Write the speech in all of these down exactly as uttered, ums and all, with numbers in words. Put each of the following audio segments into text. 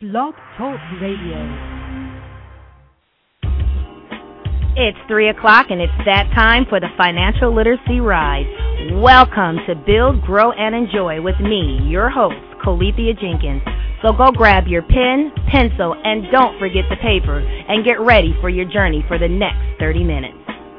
Blog Talk Radio. It's three o'clock, and it's that time for the Financial Literacy Ride. Welcome to Build, Grow, and Enjoy with me, your host, Colethea Jenkins. So go grab your pen, pencil, and don't forget the paper, and get ready for your journey for the next thirty minutes.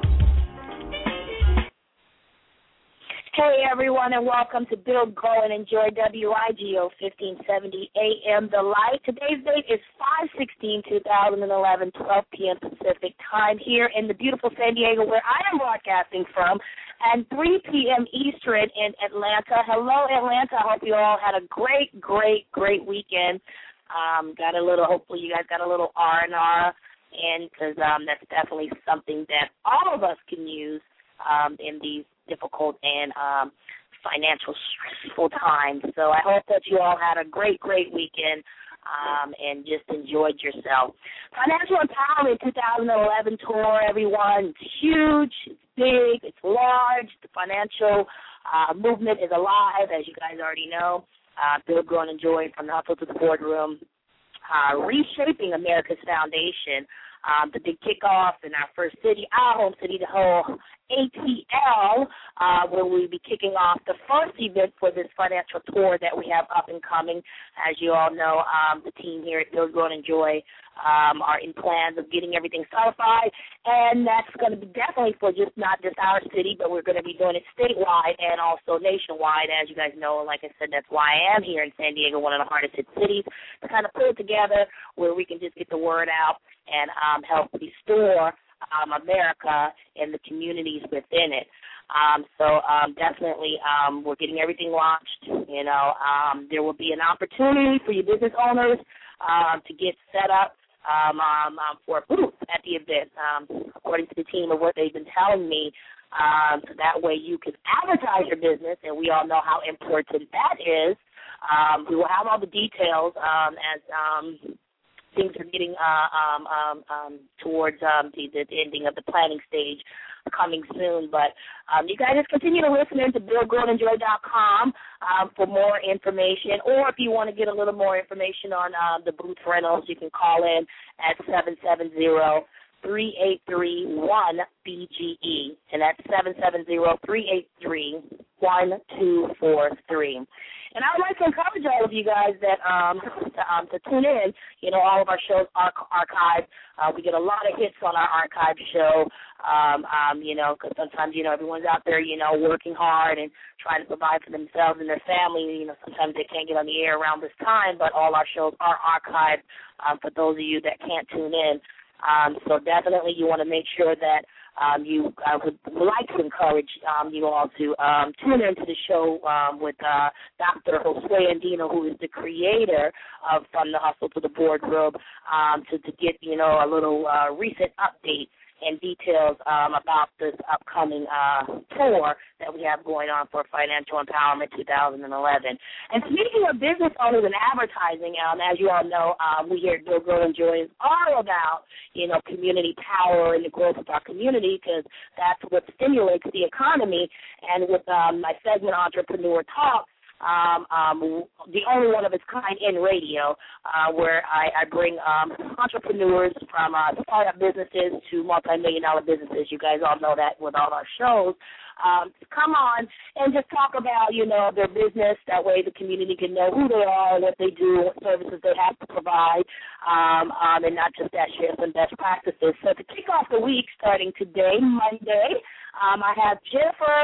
Hey, everyone, and welcome to Build, Grow, and Enjoy W I G O fifteen seventy A M The Light. Today's date is five sixteen twenty eleven, twelve p.m. Pacific time here in the beautiful San Diego, where I am broadcasting from, and three p.m. Eastern in Atlanta. Hello, Atlanta. I hope you all had a great, great, great weekend. Um, got a little, hopefully you guys got a little R and R in, because um, that's definitely something that all of us can use um, in these difficult and um, financial stressful times. So I hope that you all had a great, great weekend um, and just enjoyed yourself. Financial Empowerment twenty eleven tour, everyone. It's huge, it's big, it's large. The financial uh, movement is alive, as you guys already know. Uh, Build, Grow, and Enjoy from the hustle to the boardroom. Uh, reshaping America's foundation. Um, the big kickoff in our first city, our home city, the whole A T L, uh, where we'll be kicking off the first event for this financial tour that we have up and coming. As you all know, um, the team here at Build, Grow, and Enjoy um, are in plans of getting everything certified, and that's going to be definitely for just not just our city, but we're going to be doing it statewide and also nationwide. As you guys know, like I said, that's why I am here in San Diego, one of the hardest hit cities, to kind of put it together where we can just get the word out and um, help restore um, America and the communities within it. Um, so um, definitely um, we're getting everything launched. You know, um, there will be an opportunity for your business owners um, to get set up um, um, um, for a booth at the event, um, according to the team of what they've been telling me. Um, so that way you can advertise your business, and we all know how important that is. Um, we will have all the details um, as um, things are getting uh, um, um, um, towards um, the, the ending of the planning stage coming soon. But um, you guys just continue to listen in to build grow and enjoy dot com um, for more information. Or if you want to get a little more information on uh, the booth rentals, you can call in at seven seven zero, three eight three, one B G E. And that's seven seven zero, three eight three, one two four three. And I would like to encourage all of you guys that um, to, um, to tune in. You know, all of our shows are archived. Uh, we get a lot of hits on our archive show, um, um, you know, because sometimes, you know, everyone's out there, you know, working hard and trying to provide for themselves and their family. You know, sometimes they can't get on the air around this time, but all our shows are archived um, for those of you that can't tune in. Um, so definitely you want to make sure that Um, you I would like to encourage um, you all to um, tune into the show um, with uh, Doctor Josue Andino, who is the creator of From the Hustle to the Boardroom, um, to, to get, you know, a little uh, recent update and details um, about this upcoming uh, tour that we have going on for Financial Empowerment twenty eleven. And speaking of business owners and advertising, um, as you all know, um, we here at Build, Grow, and Enjoy is all about, you know, community power and the growth of our community, because that's what stimulates the economy. And with um, my segment, Entrepreneur Talk, Um, um, the only one of its kind in radio, uh, where I, I bring um, entrepreneurs from uh, startup businesses to multi-million dollar businesses. You guys all know that with all our shows. Um, to come on and just talk about, you know, their business. That way the community can know who they are, what they do, what services they have to provide, um, um, and not just that, share some best practices. So to kick off the week, starting today, Monday, um, I have Jennifer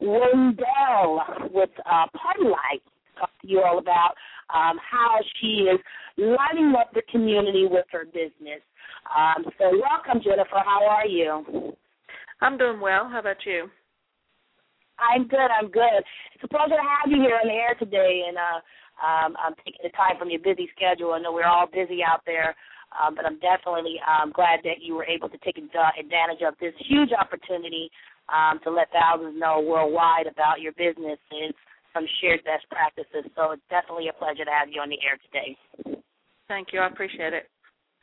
Wendell with uh, Party Light, talk to you all about um, how she is lighting up the community with her business. Um, so welcome, Jennifer. How are you? I'm doing well. How about you? I'm good. I'm good. It's a pleasure to have you here on the air today, and uh, um, I'm taking the time from your busy schedule. I know we're all busy out there, um, but I'm definitely um, glad that you were able to take advantage of this huge opportunity Um, to let thousands know worldwide about your business and some shared best practices. So it's definitely a pleasure to have you on the air today. Thank you. I appreciate it.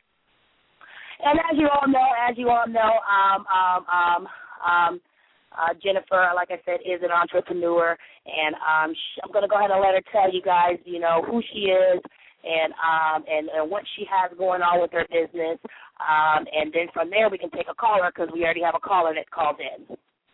And as you all know, as you all know, um, um, um, um, uh, Jennifer, like I said, is an entrepreneur, and um, she, I'm going to go ahead and let her tell you guys, you know, who she is and um, and, and what she has going on with her business. Um, and then from there we can take a caller because we already have a caller that called in.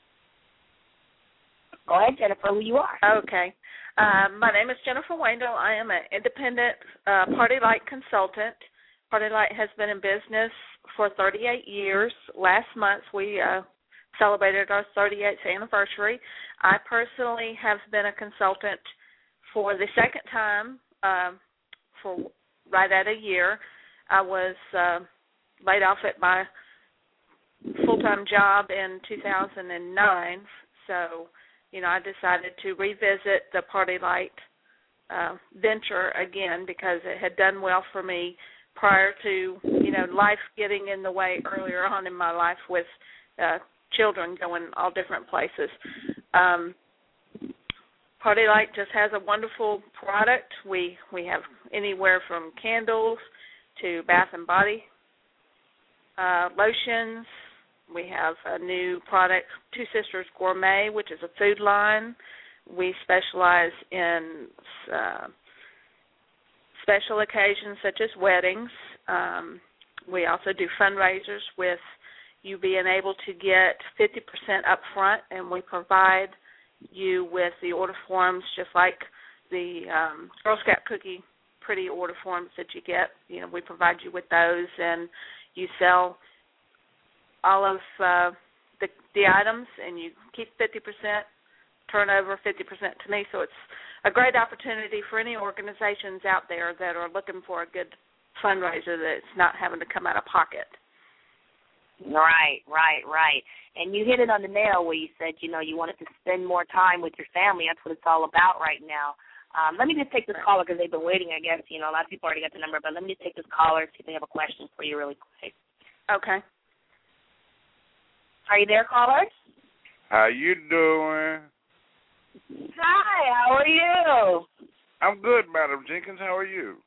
Go ahead, Jennifer, who you are. Okay. Um, my name is Jennifer Wendell. I am an independent uh, Party Light consultant. Party Light has been in business for thirty-eight years. Last month we uh, celebrated our thirty-eighth anniversary. I personally have been a consultant for the second time um, for right at a year. I was uh, laid off at my full-time job in two thousand nine, so, you know, I decided to revisit the Party Light uh, venture again because it had done well for me prior to, you know, life getting in the way earlier on in my life with uh, children going all different places. Um, Party Light just has a wonderful product. We we have anywhere from candles to bath and body uh, lotions. We have a new product, Two Sisters Gourmet, which is a food line. We specialize in uh, special occasions such as weddings. Um, we also do fundraisers with you being able to get fifty percent up front, and we provide you with the order forms just like the um, Girl Scout cookie pretty order forms that you get. You know, we provide you with those, and you sell all of uh, the, the items, and you keep fifty percent, turn over fifty percent to me. So it's a great opportunity for any organizations out there that are looking for a good fundraiser that's not having to come out of pocket. Right, right, right. And you hit it on the nail where you said, you know, you wanted to spend more time with your family. That's what it's all about right now. Um, let me just take this caller because they've been waiting, I guess. You know, a lot of people already got the number, but let me just take this caller, see if they have a question for you really quick. Okay. Are you there, caller? How you doing? Hi, how are you? I'm good, Madam Jenkins. How are you?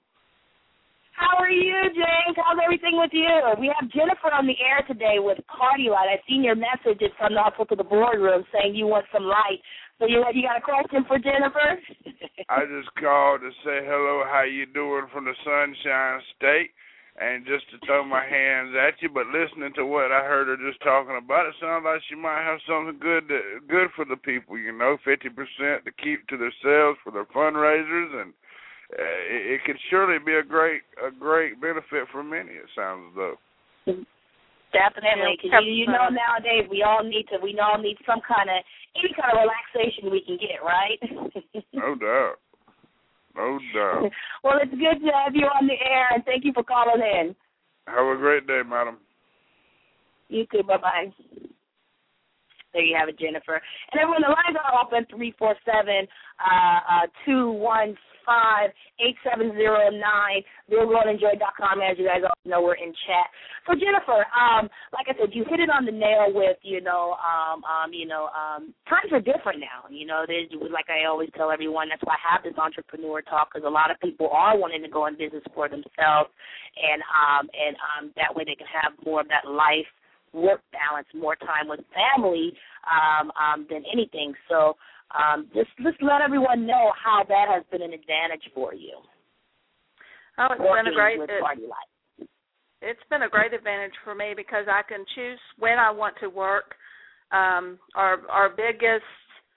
How are you, James? How's everything with you? We have Jennifer on the air today with Party Light. I've seen your messages from the Hustle to the Boardroom saying you want some light. So you you got a question for Jennifer? I just called to say hello, how you doing from the Sunshine State, and just to throw my hands at you. But listening to what I heard her just talking about, it sounds like she might have something good to, good for the people, you know, fifty percent to keep to themselves for their fundraisers, and uh, it, it could surely be a great a great benefit for many, it sounds as though. Definitely, because you, you know nowadays we all need to we all need some kind of any kind of relaxation we can get, right? No doubt, no doubt. Well, it's good to have you on the air, and thank you for calling in. Have a great day, madam. You too. Bye bye. There you have it, Jennifer. And everyone, the lines are open three four seven two one five eight seven zero nine. Bill Grow and Enjoy dot com. As you guys all know, we're in chat. So Jennifer, um, like I said, you hit it on the nail with you know, um, um, you know, um, times are different now. You know, there's like I always tell everyone. That's why I have this entrepreneur talk, because a lot of people are wanting to go in business for themselves, and um, and um, that way they can have more of that life work balance, more time with family um, um, than anything. So um, just just let everyone know how that has been an advantage for you. Oh, it's been a great with it, Party Light. It's been a great advantage for me because I can choose when I want to work. Um, our our biggest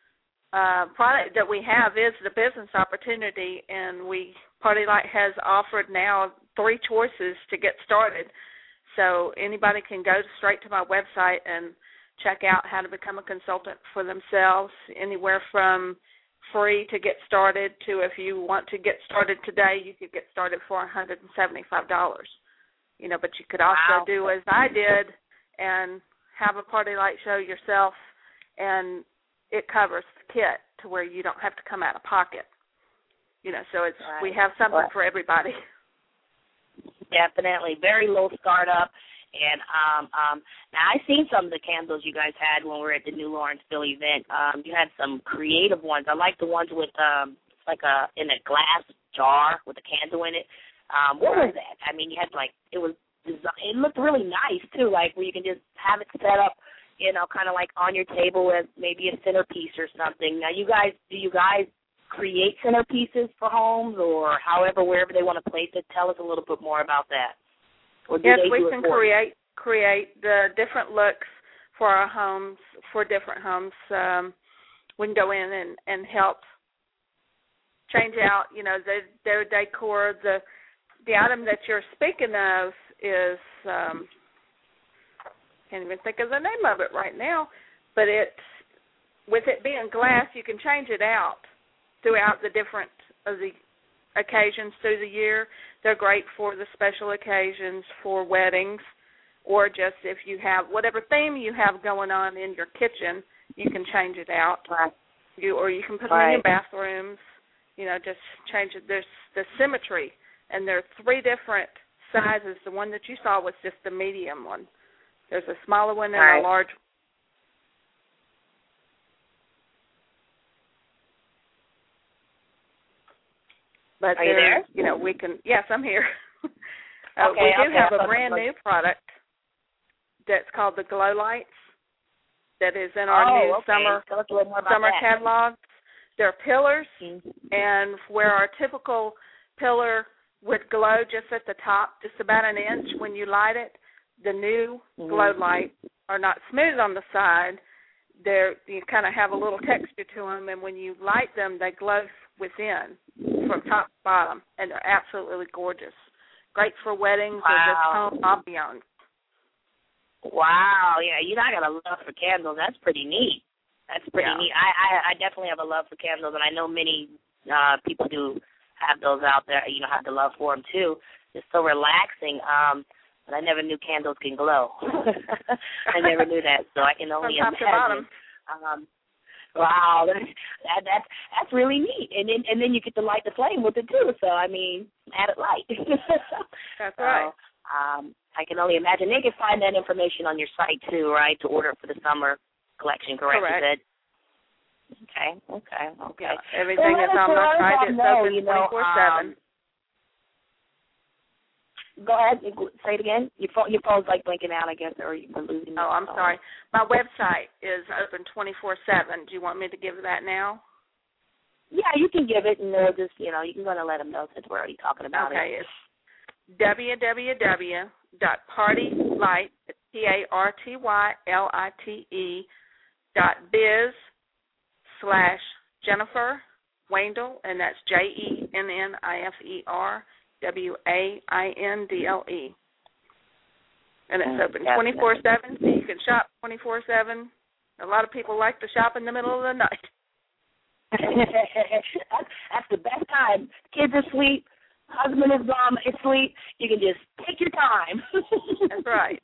uh, product that we have is the business opportunity, and we Party Light has offered now three choices to get started. So anybody can go straight to my website and check out how to become a consultant for themselves, anywhere from free to get started to, if you want to get started today, you could get started for one hundred seventy-five dollars. You know, but you could also Wow. do as I did and have a Party Light show yourself, and it covers the kit to where you don't have to come out of pocket. You know, so it's right. we have something right. for everybody. Definitely. Very low startup. And um, um, now I've seen some of the candles you guys had when we were at the New Lawrenceville event. Um, you had some creative ones. I like the ones with um, like a in a glass jar with a candle in it. Um, what was that? I mean, you had like it was. It looked really nice too, like where you can just have it set up, you know, kind of like on your table as maybe a centerpiece or something. Now, you guys, do you guys create centerpieces for homes or however, wherever they want to place it? Tell us a little bit more about that. Or do yes, they we do can it for create create the different looks for our homes, for different homes. Um, we can go in and, and help change out, you know, the, their decor. The the item that you're speaking of is, um, can't even think of the name of it right now, but it's, with it being glass, you can change it out throughout the different of the occasions through the year. They're great for the special occasions, for weddings, or just if you have whatever theme you have going on in your kitchen, you can change it out. Right. You or you can put right. them in your bathrooms. You know, just change it. There's the symmetry, and there are three different sizes. The one that you saw was just the medium one. There's a smaller one and right. a large. But Are you there? You know, we can. Yes, I'm here. uh, okay, we do okay, have a brand new product that's called the Glow Lights. That is in our oh, new okay. summer Tell us a little more about summer that. catalog. They're pillars, mm-hmm. and where our typical pillar would glow just at the top, just about an inch when you light it, the new mm-hmm. Glow Lights are not smooth on the side. They're you kind of have a little texture to them, and when you light them, they glow within from top to bottom, and they're absolutely gorgeous. Great for weddings wow. or just home ambiance. Wow, yeah, you know, I got a love for candles. That's pretty neat. That's pretty yeah. neat. I, I I definitely have a love for candles, and I know many uh, people do have those out there, you know, have the love for them, too. It's so relaxing, um, but I never knew candles can glow. I never knew that, so I can only From top imagine. to bottom. Um, wow, that, that, that's, that's really neat. And then, and then you get to light the flame with it, too, so, I mean, added light. That's so, right. Um, I can only imagine. They can find that information on your site, too, right, to order for the summer collection, correct? Correct. Okay, okay, okay. Yeah, everything so is on our site. It's know, open you know, twenty-four seven. Um, go ahead. Say it again. Your phone, your phone's like blinking out, I guess, or you're losing. Oh, I'm sorry. My website is open twenty-four seven. Do you want me to give that now? Yeah, you can give it, and they'll just, you know, you can go and let them know since we're already talking about okay, it. Okay, it's w w w dot party light, P A R T Y L I T E, dot biz slash Jennifer Waindle, and that's J E N N I F E R W A I N D L E. And it's open twenty-four seven, so you can shop twenty-four seven. A lot of people like to shop in the middle of the night. that's, that's the best time. Kids are asleep. Husband is um, asleep. You can just take your time. That's right.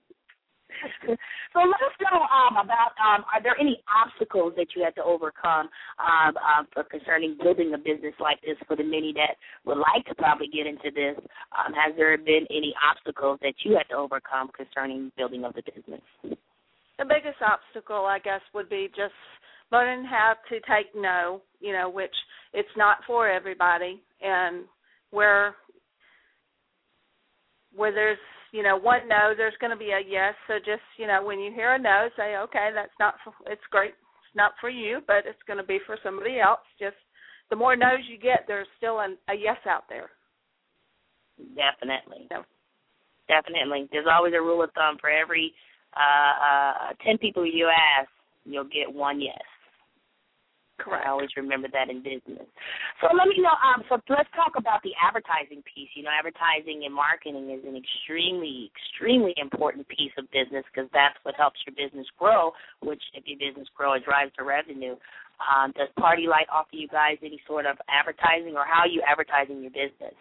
So let us know um, about, um, are there any obstacles that you had to overcome um, um, for concerning building a business like this for the many that would like to probably get into this? Um, has there been any obstacles that you had to overcome concerning building of the business? The biggest obstacle, I guess, would be just learning how to take no, you know, which it's not for everybody, and where where there's, you know, one no, there's going to be a yes. So just, you know, when you hear a no, say, okay, that's not for, it's great. It's not for you, but it's going to be for somebody else. Just the more no's you get, there's still an, a yes out there. Definitely. So. Definitely. There's always a rule of thumb. For every uh, uh, ten people you ask, you'll get one yes. Correct. I always remember that in business. So let me know, um, so let's talk about the advertising piece. You know, advertising and marketing is an extremely, extremely important piece of business because that's what helps your business grow, which if your business grows, it drives the revenue. Um, does Party Light offer you guys any sort of advertising, or how are you advertising your business?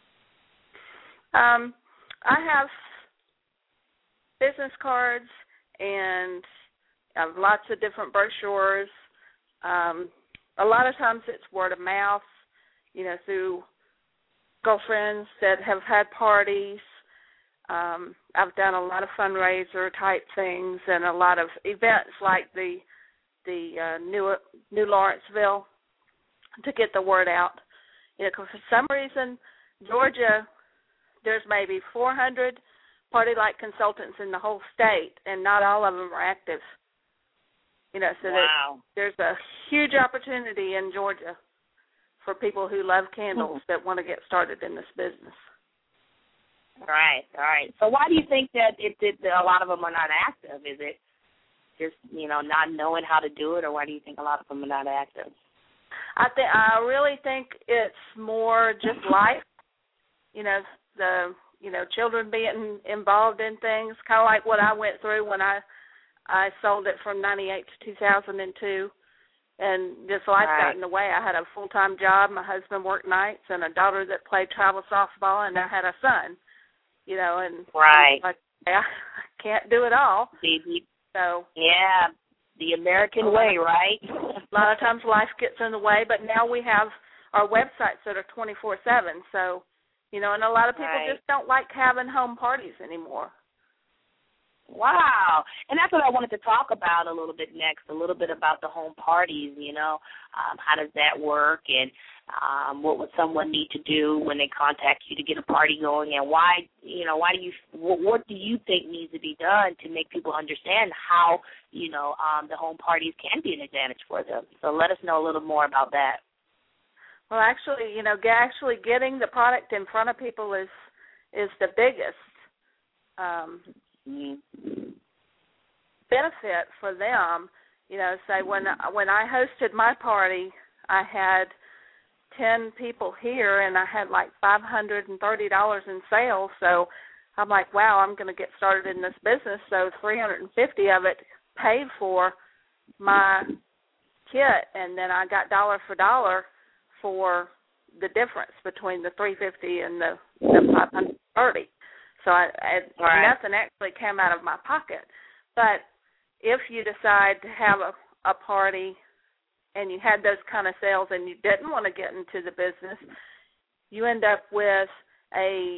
Um, I have business cards and I have lots of different brochures. Um, a lot of times it's word of mouth, you know, through girlfriends that have had parties. Um, I've done a lot of fundraiser type things and a lot of events like the the uh, New New Lawrenceville to get the word out. You know, 'cause for some reason, Georgia, there's maybe four hundred Party Light consultants in the whole state, and not all of them are active. You know, so wow. there's a huge opportunity in Georgia for people who love candles mm-hmm. that want to get started in this business. All right, all right. So why do you think that it did? A lot of them are not active? Is it just, you know, not knowing how to do it, or why do you think a lot of them are not active? I think I really think it's more just life. You know, the you know children being involved in things, kind of like what I went through when I I sold it from ninety-eight to two thousand two, and just life right. got in the way. I had a full time job. My husband worked nights, and a daughter that played travel softball, and I had a son. You know, and right. like I can't do it all. Baby. So yeah, the American way, right? A lot of times life gets in the way, but now we have our websites that are twenty-four seven. So, you know, and a lot of people right. just don't like having home parties anymore. Wow. And that's what I wanted to talk about a little bit next, a little bit about the home parties, you know. Um, how does that work, and um, what would someone need to do when they contact you to get a party going, and why, you know, why do you, what, what do you think needs to be done to make people understand how, you know, um, the home parties can be an advantage for them? So let us know a little more about that. Well, actually, you know, actually getting the product in front of people is is the biggest um Mm-hmm. benefit for them. You know, say when when I hosted my party, I had ten people here, and I had like five hundred thirty dollars in sales. So I'm like, wow, I'm going to get started in this business. So three hundred fifty of it paid for my kit, and then I got dollar for dollar for the difference between the three hundred fifty and the, the five hundred thirty. So I, I, right. nothing actually came out of my pocket. But if you decide to have a, a party and you had those kind of sales and you didn't want to get into the business, you end up with a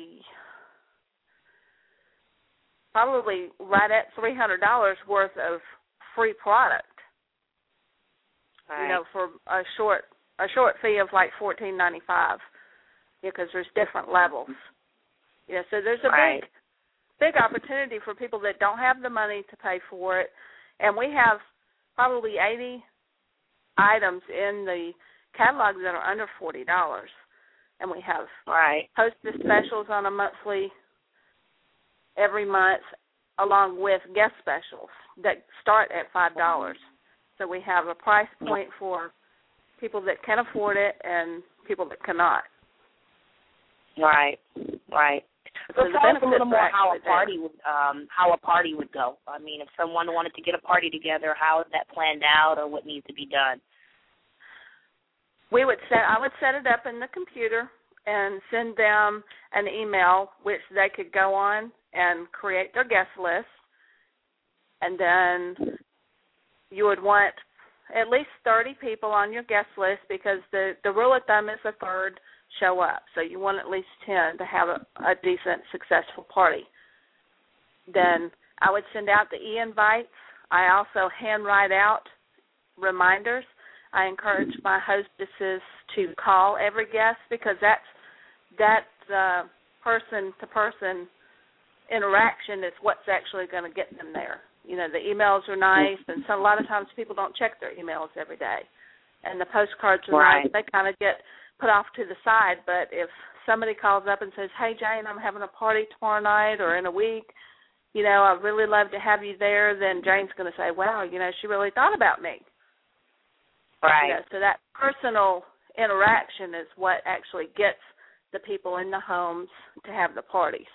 probably right at three hundred dollars worth of free product. Right. You know, for a short a short fee of like fourteen ninety-five, because there's different levels. Yeah, so there's a right. big, big opportunity for people that don't have the money to pay for it, and we have probably eighty items in the catalog that are under forty dollars, and we have right. hostess specials on a monthly, every month, along with guest specials that start at five dollars. So we have a price point for people that can afford it and people that cannot. Right, right. So, so tell us a little more how a party would um, how a party would go. I mean, if someone wanted to get a party together, how is that planned out, or what needs to be done? We would set. I would set it up in the computer and send them an email which they could go on and create their guest list, and then you would want at least thirty people on your guest list, because the the rule of thumb is a third show up. So you want at least ten to have a, a decent, successful party. Then I would send out the e-invites. I also handwrite out reminders. I encourage my hostesses to call every guest, because that's that uh, person-to-person interaction is what's actually going to get them there. You know, the emails are nice, and so a lot of times people don't check their emails every day. And the postcards are right. nice. They kind of get put off to the side, but if somebody calls up and says, hey, Jane, I'm having a party tomorrow night or in a week, you know, I'd really love to have you there, then Jane's going to say, wow, you know, she really thought about me. Right. You know, so that personal interaction is what actually gets the people in the homes to have the parties.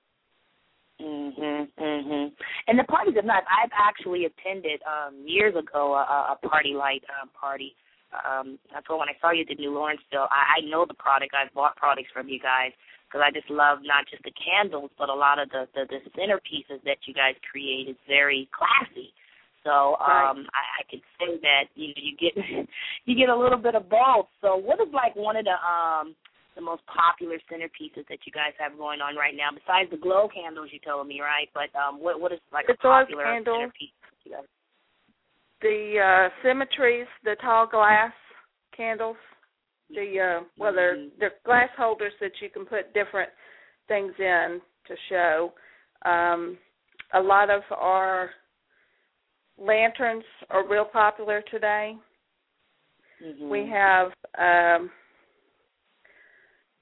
Mhm, mhm. And the parties are nice. I've actually attended um, years ago a, a party light um, party. Um, that's why when I saw you at New Lawrenceville, I, I know the product. I've bought products from you guys, because I just love not just the candles, but a lot of the, the, the centerpieces that you guys create is very classy. So um, right. I, I can say that you know, you get you get a little bit of both. So what is like one of the um, the most popular centerpieces that you guys have going on right now, besides the glow candles you told me, right? But um, what what is like the a popular candle, centerpiece you guys? The uh, symmetries, the tall glass candles, the uh, well, they're, mm-hmm. they're glass holders that you can put different things in to show. Um, a lot of our lanterns are real popular today. Mm-hmm. We have um,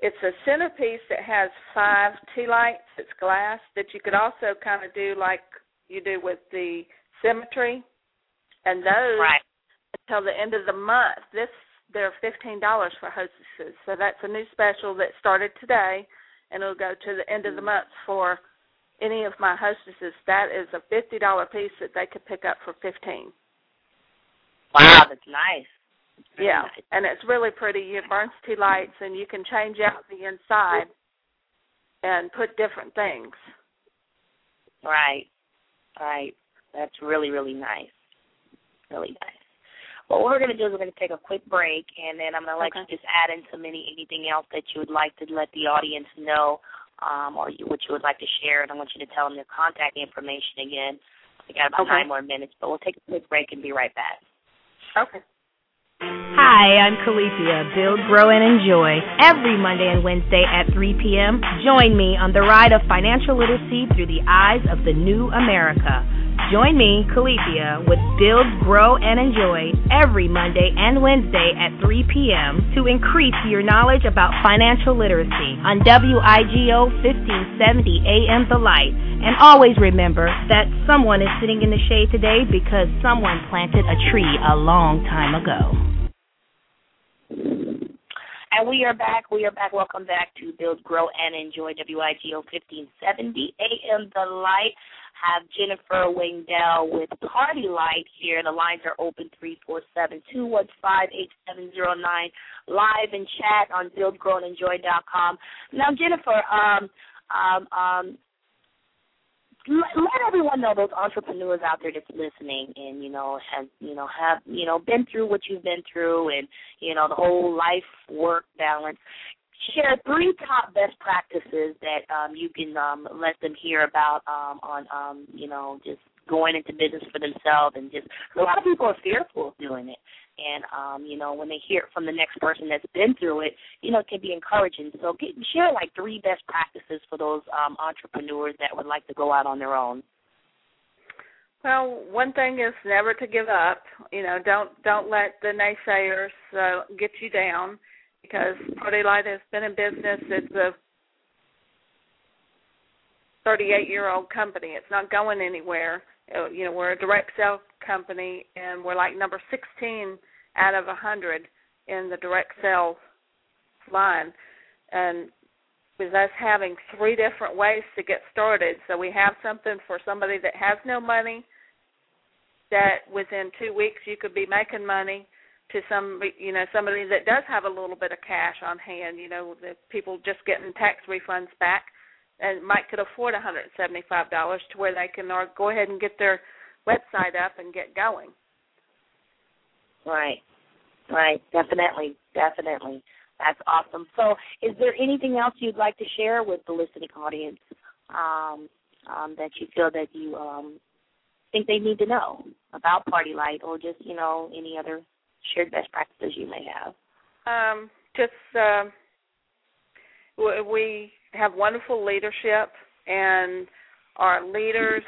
it's a centerpiece that has five tea lights. It's glass that you could also kind of do like you do with the symmetry, and those right. until the end of the month. This they're fifteen dollars for hostesses, so that's a new special that started today, and it'll go to the end of the month for any of my hostesses. That is a fifty dollar piece that they could pick up for fifteen. Wow, that's nice. That's yeah, nice. And it's really pretty. It burns tea lights, and you can change out the inside and put different things. Right, right. That's really, really nice. Really nice. Well, what we're going to do is we're going to take a quick break, and then I'm going to let okay. you just add in some any, anything else that you would like to let the audience know um, or you, what you would like to share, and I want you to tell them your contact information again. We got about okay. nine more minutes, but we'll take a quick break and be right back. Okay. Hi, I'm Calethea, Build, Grow, and Enjoy. Every Monday and Wednesday at three p.m., join me on the ride of financial literacy through the eyes of the new America. Join me, Calethea, with Build, Grow, and Enjoy every Monday and Wednesday at three p.m. to increase your knowledge about financial literacy on W I G O fifteen seventy A M The Light. And always remember that someone is sitting in the shade today because someone planted a tree a long time ago. And we are back. We are back. Welcome back to Build, Grow, and Enjoy W I G O fifteen seventy A M The Light. Have Jennifer Wendell with Party Light here. The lines are open three four seven, two one five, eight seven zero nine. Live and chat on build grow and enjoy dot com. Now, Jennifer, um, um, um, let everyone know, those entrepreneurs out there that's listening and, you know, have, you know, have, you know, been through what you've been through and, you know, the whole life-work balance. Share three top best practices that um, you can um, let them hear about um, on, um, you know, just going into business for themselves and just a lot of people are fearful of doing it. And, um, you know, when they hear it from the next person that's been through it, you know, it can be encouraging. So get, share like three best practices for those um, entrepreneurs that would like to go out on their own. Well, one thing is never to give up. You know, don't don't let the naysayers uh, get you down, because Party Light has been in business. It's a thirty-eight-year-old company. It's not going anywhere. You know, we're a direct sale company, and we're like number sixteen out of one hundred in the direct sales line. And with us having three different ways to get started, so we have something for somebody that has no money, that within two weeks you could be making money, to some, you know, somebody that does have a little bit of cash on hand, you know, the people just getting tax refunds back and might could afford one hundred seventy-five dollars to where they can or go ahead and get their website up and get going. Right, right, definitely, definitely. That's awesome. So is there anything else you'd like to share with the listening audience um, um, that you feel that you um, think they need to know about Party Light, or just, you know, any other shared best practices you may have? Um, just uh, we have wonderful leadership, and our leaders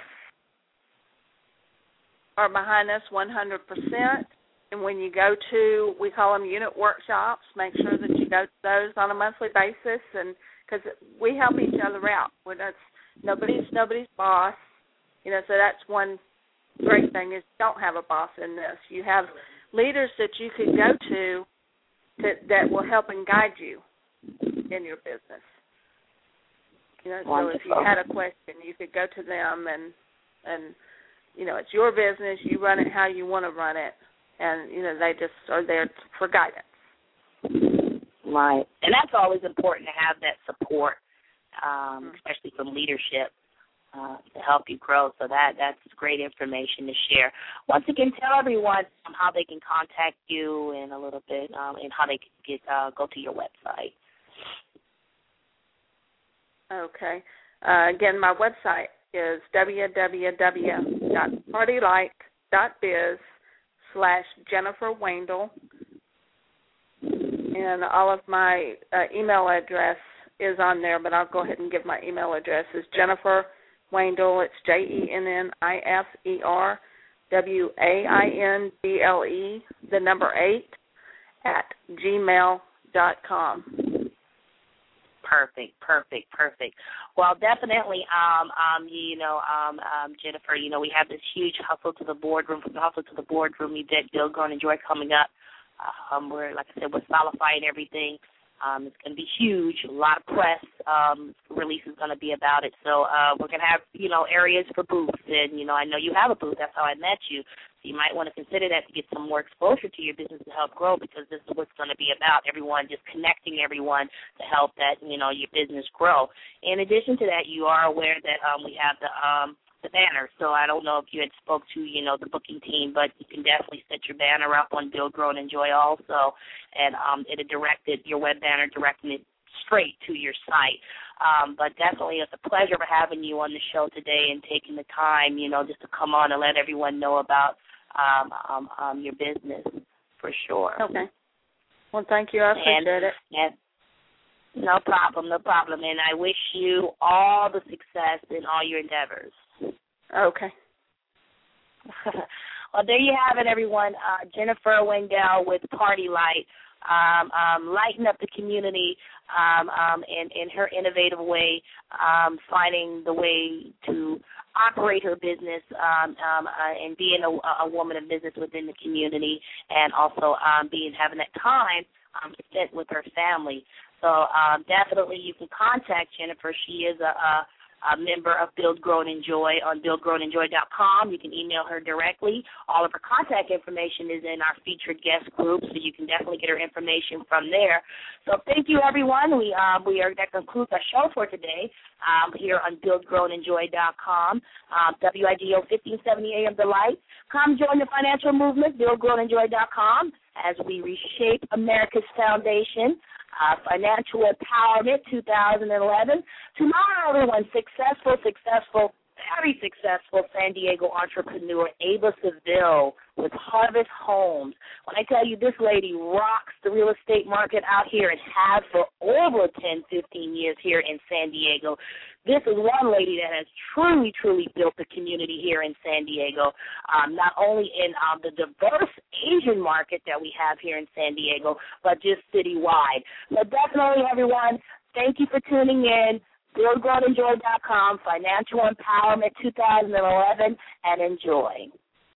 are behind us one hundred percent. And when you go to, we call them unit workshops, make sure that you go to those on a monthly basis, and because we help each other out. We're not, nobody's nobody's boss, you know. So that's one great thing, is you don't have a boss in this. You have leaders that you can go to that that will help and guide you in your business. You know, so if you had a question, you could go to them, and and you know, it's your business. You run it how you want to run it, and you know, they just are there for guidance. Right, and that's always important to have that support, um, mm-hmm. especially from leadership, uh, to help you grow. So that that's great information to share. Once again, tell everyone how they can contact you and a little bit, um, and how they can get uh, go to your website. Okay. Uh, again, my website is w w w dot party light dot biz slash Jennifer Wendell. And all of my uh, email address is on there, but I'll go ahead and give my email address. It's Jennifer Wendell. It's J E N N I F E R W A I N D L E, the number eight, at gmail dot com. Perfect, perfect, perfect. Well, definitely, um, um, you know, um, um, Jennifer, you know, we have this huge Hustle to the Boardroom, from the Hustle to the Boardroom event, Build, Grow, and Enjoy coming up. Um, we're, like I said, we're solidifying everything. Um, it's going to be huge. A lot of press um, release is going to be about it. So uh, we're going to have, you know, areas for booths. And, you know, I know you have a booth. That's how I met you. So you might want to consider that to get some more exposure to your business to help grow, because this is what it's going to be about, everyone, just connecting everyone to help that, you know, your business grow. In addition to that, you are aware that um, we have the um, the banner. So I don't know if you had spoke to, you know, the booking team, but you can definitely set your banner up on Build, Grow, and Enjoy also, and um, it'll direct it, your web banner, directing it straight to your site. Um, but definitely it's a pleasure for having you on the show today and taking the time, you know, just to come on and let everyone know about um, um, um, your business, for sure. Okay. Well, thank you. I appreciate and, it. And no problem, no problem. And I wish you all the success in all your endeavors. Okay. Well, there you have it, everyone. Uh, Jennifer Wendell with Party Light, um, um, lighting up the community um, um, in, in her innovative way, um, finding the way to operate her business um, um, uh, and being a, a woman of business within the community, and also um, being having that time um, spent with her family. So um, definitely you can contact Jennifer. She is a, a a member of Build, Grow, and Enjoy on build grow and enjoy dot com. You can email her directly. All of her contact information is in our featured guest group, so you can definitely get her information from there. So thank you, everyone. We um, we are that concludes our show for today um, here on build grow and enjoy dot com. Um, W I G O fifteen seventy A M The Light. Come join the financial movement, build grow and enjoy dot com, as we reshape America's foundation. Uh, Financial Empowerment two thousand eleven. Tomorrow, everyone, successful, successful, very successful San Diego entrepreneur Ava Seville with Harvest Homes. When I tell you this lady rocks the real estate market out here and has for over ten, fifteen years here in San Diego. This is one lady that has truly, truly built the community here in San Diego, um, not only in um, the diverse Asian market that we have here in San Diego, but just citywide. So definitely, everyone, thank you for tuning in. build grow and enjoy dot com, Financial Empowerment two thousand eleven, and enjoy.